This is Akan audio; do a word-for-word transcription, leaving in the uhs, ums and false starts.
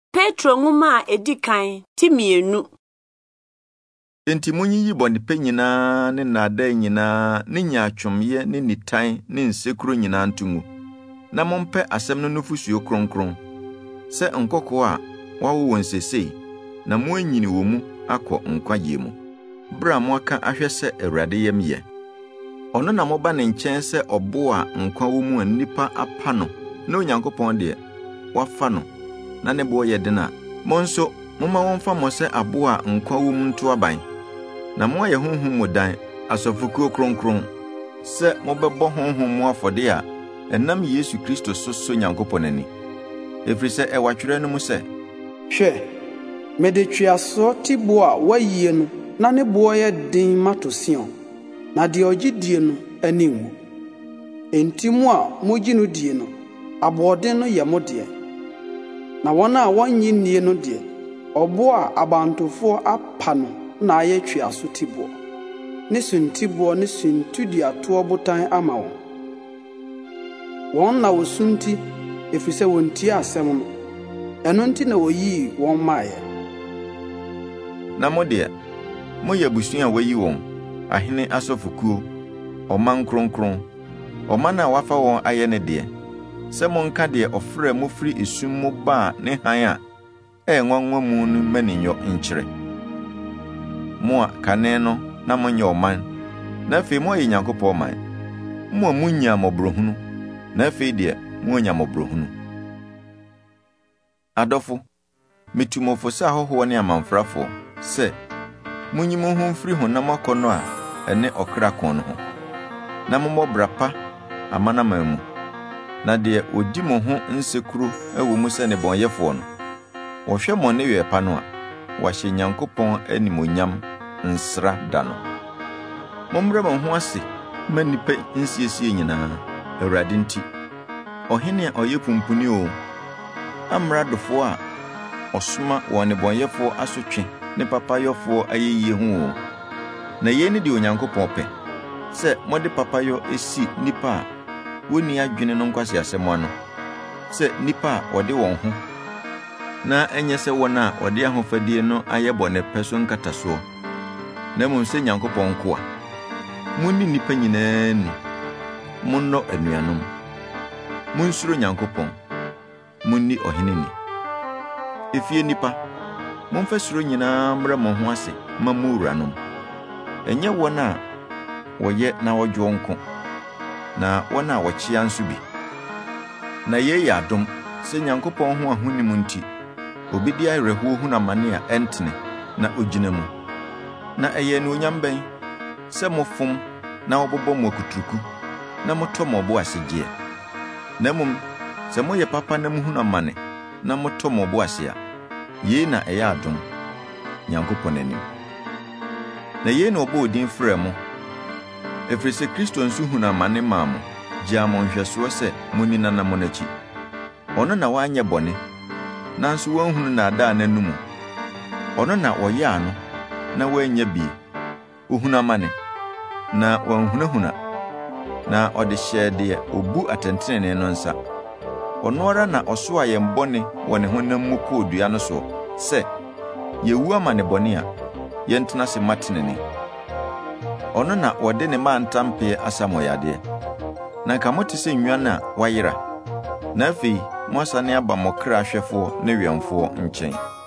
Petro nguma edikan timienu. Enti munyiyi bɔnepa nyinaa ne nnaadaa nyinaa ne nyaatwomyɛ ne nitan ne nsekuro nyinaa ntungu. Na mompɛ asɛm no nufusuo kronkron sɛ nkɔkɔɔ a wawo wɔn sesei na mo anyini wɔ mu akɔ nkwagye mu. Bra mo aka ahwɛ sɛ Awurade yɛm yɛ. Ɔno na moba ne nkyɛn sɛ ɔbo a nkwa wɔ mu a nnipa apa no na Onyankopɔn deɛ wafa no na ne bo yɛ den a mo nso momma wɔmfa mo sɛ abo a nkwa wɔ mu nto aban. Na mo ayɛ honhom mu dan asɔfokuo kronkron sɛ mobɛbɔ honhom mu afɔde a ɛnam Yesu Kristo so so Nyankopɔn ani. Ɛfiri sɛ ɛwɔ Atwerɛ no mu sɛ, hwɛ, mede tweaso tibo a wayie no na ne bo yɛ den mato Sion, na deɛ ɔgye die no ani nwu. Enti mo a mogye no die no, aboɔden no yɛ mo deɛ. Na wɔn a wɔnnye nnie no deɛ, ɔbo a abantofoɔ apa no na ayɛ tweaso tiboɔ, ne suntiboɔ ne suntuduatoɔ botan ama wɔn. Wɔn na wɔsunti ɛfiri sɛ wɔntie asɛm no, ɛno nti na wɔyii wɔn maayɛ. Na mo deɛ, moyɛ abusua a wɔayi wɔn, ahene asɔfokuo, ɔman kronkron, ɔman a wafa wɔn ayɛ ne deɛ, sɛ monka deɛ ɔfrɛ mo firi esum mu baa ne han a ɛyɛ nwanwa mu no maninyɔ nkyerɛ. Mo a kane no na monyɛ ɔman, na afei moayɛ Nyankopɔn ɔman. Mo a munya mmɔborɔhunu, na afei deɛ moanya mmɔborɔhunu. Adɔfo, metu mo fo sɛ ahɔhoɔ ne amanfrafoɔ sɛ munyi mo ho mfiri honam akɔnnɔ a ɛne ɔkra kɔn no ho, na mommɔ bra pa amanaman mu. Na deɛ odi mo ho nsekuro ɛwɔ mu sɛ nnebɔnyɛfoɔ no, wɔhwɛ mo ne yɛ pa no a, wahyɛ Nyankopɔn animonyam nsra da no. Mommrɛ mo ho ase ma nnipa nsiesie nyinaa, Awurade nti. Ɔhene a ɔyɛ pumpuni o, amradofoɔ a ɔsoma wɔn nnebɔnyɛfoɔ asotwe ne papayɔfoɔ ayɛyie ho o. Na yei ne deɛ Onyankopɔn pɛ, sɛ mode papayɔ esi nnipa a wonni adwene no nkwaseasɛm ano, sɛ nnipa a wɔde wɔn ho, na ɛnyɛ sɛ wɔn a wɔde ahofadie no ayɛ bɔne pɛ so nkatasoɔ, na mmom sɛ Nyankopɔn nko a. Munni nnipa nyinaa ni, monnɔ anuanom, munsuro Nyankopɔn, munni ɔhene ni. Efie nnipa, momfa suro nyinaa mmrɛ mo ho ase ma mo wuranom. Ɛnyɛ wɔn a wɔyɛ na wɔdwo nko, na wɔn a wɔkyea nso bi. Na yei yɛ adom sɛ Nyankopɔn ho ahonim nti, obi di awerɛhoɔ hunu amane a ɛntene na ogyina mu. Na ɛyɛ anuonyam bɛn sɛ mofom na wɔbobɔ mo akuturuku na motɔ mo bo ase gyeɛ. Na mmom, sɛ moyɛ papa na muhunu amane na motɔ mo bo ase a, yei na ɛyɛ adom Nyankopɔn anim. Na yei na ɔbɔ odin frɛ mo, ɛfiri sɛ Kristo nso hunu amane maa mo, gyea mo nhwɛsoɔ sɛ monni nanamo n'akyi. Ɔno na wanyɛ bɔne, nanso wanhunu nnaadaa n'anu mu. Ɔno na ɔyɛ ano, na wanya bi. Ohunu amane, na wanhunahuna, na ɔde hyɛɛ deɛ obu atɛntrenee no nsa. Ɔno ara na ɔsoa yɛn bɔne wɔ ne honam mu kɔɔ dua no so, sɛ yɛwu amane bɔne a yɛntena se matenene. Ɔno na wɔde ne ma ntampee asamoyadeɛ. Na nka mote sɛ nnwan a wayera, na afei mo asane aba mo kra hwɛfoɔ ne wɛmfoɔ nkyɛn.